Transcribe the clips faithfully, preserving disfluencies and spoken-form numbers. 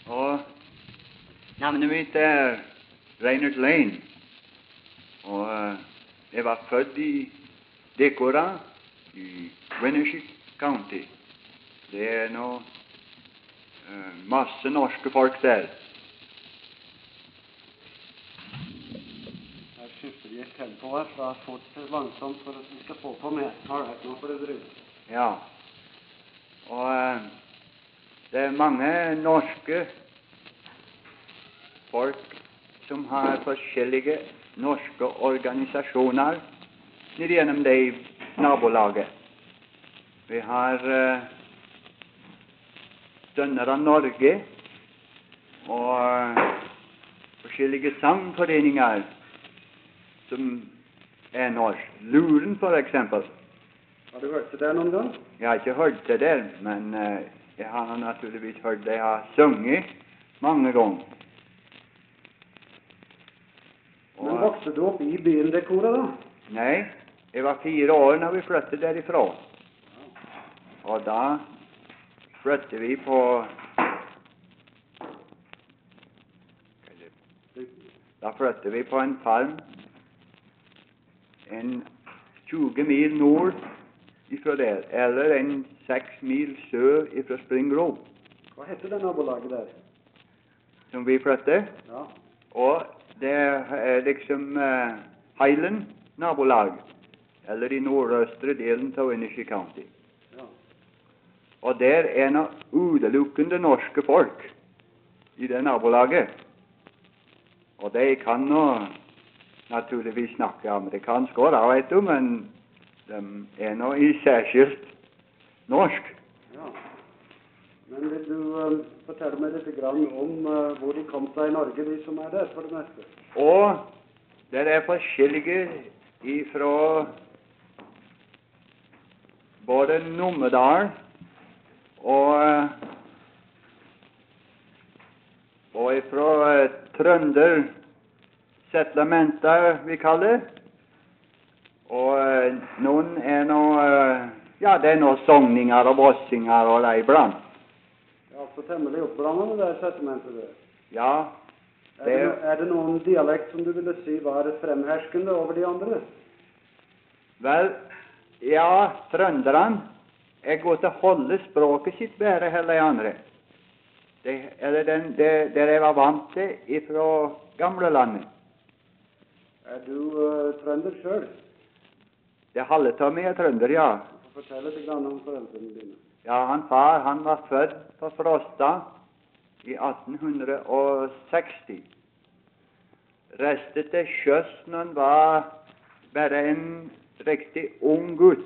Og navnet mitt er Reinert Lane, og eh, jeg var født i Decorah i Winnership County. Det er nå eh, masse norske folk der. Jeg skifter i et tempo her fra fort til langsomt for at vi skal få på med. All right, nå får du drive. Ja, og eh, det er mange norske folk som har forskjellige norske organisasjoner ned gjennom det i nabolaget. Vi har uh, Stønner av Norge og uh, forskjellige sangforeninger som er norsk. Luren, for eksempel. Har du hørt til det noen gang? Jeg har ikke hørt til det, men uh, jeg har naturligvis hørt det. Jeg har sunget mange ganger. Men vokste du opp i byen Decorah, da? Nei, jeg var fire år når vi flyttet derifra. Og da flyttet vi på Da flyttet vi på en farm en tjue mil nord ifra der, eller en seks mil sør ifra Spring Grove. Hva heter det nabolaget der? Som vi flyttet. Ja. Og det er liksom uh, Highland nabolag, eller i nordøstre delen av Winnership County. Ja. Og der er nå utelukkende norske folk i det nabolaget. Og de kan nå naturligvis snakke amerikansk også, da, vet du, men de er nå i særskilt norsk. Ja. Men vil du uh, fortelle meg litt grann om uh, hvor de kom seg i Norge, de som er der, for det meste? Og det er forskjellige ifra både Numedal og og ifra uh, Trønder settlementer, vi kaller det. Og uh, noen er nå uh, ja, det er nå sogninger og vossinger og det iblant. Ja, så temmelig oppblandet med det settlementet der. Ja. Er det, no, er det noen dialekt som du ville si var fremherskende over de andre? Vel, ja, trønderne er godt til å holde språket sitt bedre enn de andre. Det, eller den, det, det jeg var vant til ifra gamle landet. Er du uh, trønder selv? Det halve av meg er trønder, ja. Du får fortelle litt grann om foreldrene dine. Ja, han far han var født på Frosta i atten seksti. Reiste til sjøs når han var bare en riktig ung gutt.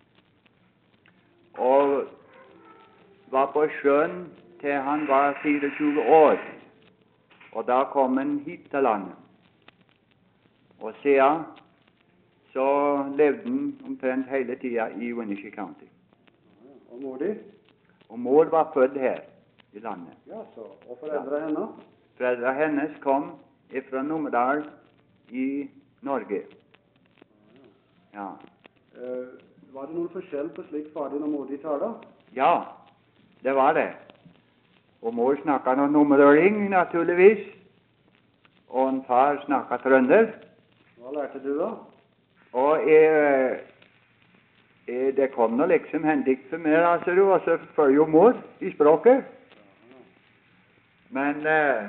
Og var på sjøen til han var tjuefire år. Og da kom han hit til landet. Og siden så levde han omtrent hele tida i Winnership County. Og mor di? Og mor var født her i landet. Ja, så. Og foreldre ja. Henne? Foreldre hennes kom fra Numedal i Norge. Ja. Uh, var det noen forskjell på slik far din og mor di taler? Ja, det var det. Og mor snakket noe numedøling, naturligvis. Og en far snakket trønder. Hva lærte du da? Og jeg... det kom nå liksom hendig for meg, altså, og så følger jo mor i språket. Men eh,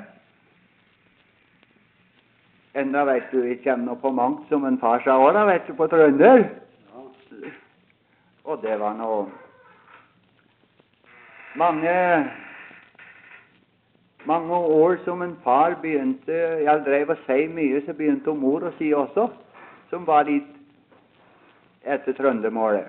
enda vet du, jeg kommer nå på mangt som en far sa også, vet du, på trønder. Ja. Og det var nå mange mange år som en far begynte, jeg drev å si mye, så begynte mor å si også, som var litt etter trøndermålet.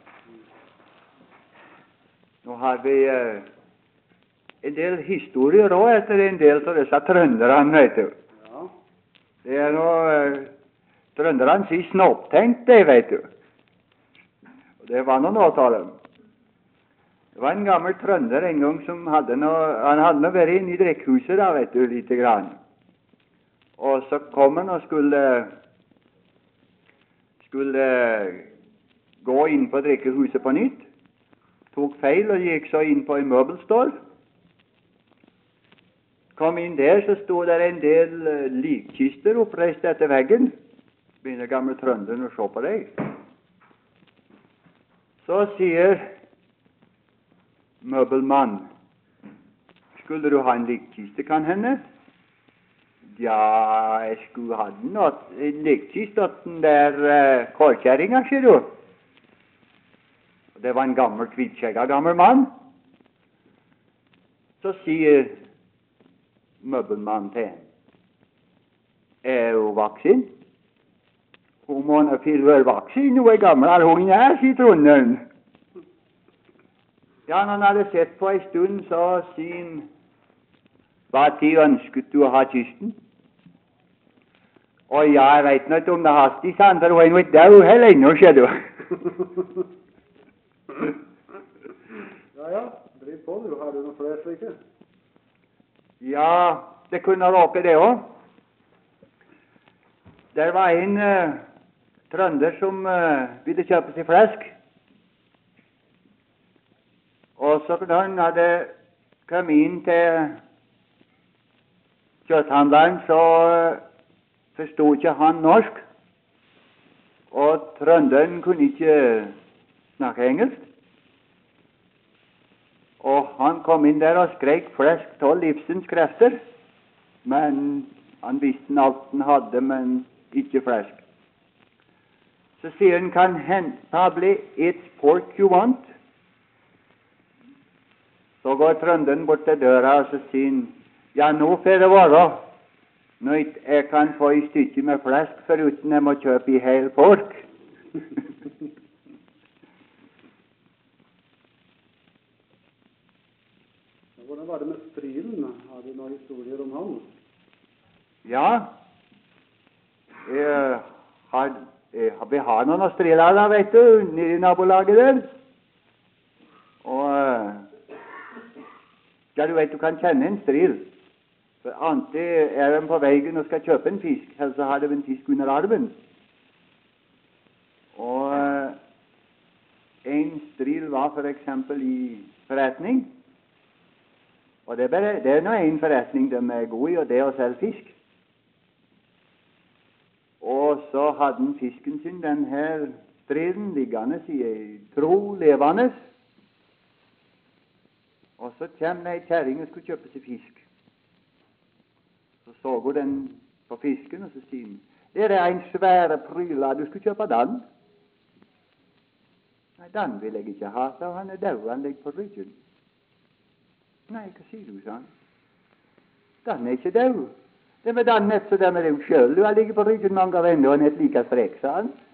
Nå har vi uh, en del historier også etter en del av disse trønderne, vet du. Ja. Det er nå uh, trønderne sier snopptenkt, det, vet du. Og det var noe nå av dem. Det var en gammel trønder en gang som hadde noe, han hadde noe vært inne i drikkehuset da, vet du, lite grann. Og så kom han og skulle skulle gå inn på drikkehuset på nytt, tok feil og gikk så inn på en møbelstål. kom inn der, så sto der en del uh, likkister oppreist etter veggen. Begynner gamle trønderen å se på deg. Så sier møbelmann, skulle du ha en likkiste, kan hende? Ja, jeg skulle ha den, en likkiste åt den der uh, kårkjerringa, sier du. Det var en gammel, hvitskjegga gammel mann. Så sier møbelmannen til henne, er hun vaksin? Hun må nå fylle være vaksin, hun er gammel, hun er, sier tronderen. Ja, når han hadde sett på en stund, så sier han, hva tid ønsket du å ha kysten? Å ja, jeg vet nå ikke om det hastig, sa han, for hun er nå ikke død heller ennå, sier du. Ja, ja, driv på du. Har du noe flere slike? Ja, det kunne råke det også. Der var en uh, trønder som uh, ville kjøpe seg flesk. Og så da han hadde kommet inn til kjøtthandleren, så uh, forstod ikke han norsk. Og trønderen kunne ikke snakke engelsk. Og han kom inn der og skrek flesk av livsens krefter. Men han visste alt han hadde, men ikke flesk. Så sier han, kan hen, probably it's pork you want. Så går trønderen bort til døra, og så sier han, ja, nå får det være. Nå jeg kan få i stykke med flesk, foruten jeg må kjøpe i hel pork. Hvordan var det med strilen? Har du noen historier om han? Ja, jeg har, jeg, vi har noen striler da, vet du, nede i nabolaget der. Og ja, du vet, du kan kjenne en stril. For alltid er de på veien og skal kjøpe en fisk, eller så har de en fisk under armen. Og en stril var for eksempel i forretning. Og det er, bare, det er nå en forretning de er gode i, og det er å selge fisk. Og så hadde han fisken sin, den her striden, liggende i ei tro levende. Og så kommer ei kjerring og skulle kjøpe seg fisk. Så så hun den på fisken, og så sier han, det er en svære pryla, du skulle kjøpe den. Nei, den vil jeg ikke ha, så han er død, han ligger på ryggen. Nei, hva sier du, sa han? Den er ikke død. Det med den nett, så den er jo sjøl. Du har ligget på ryggen mange av enda, og nett like strekk, sa han.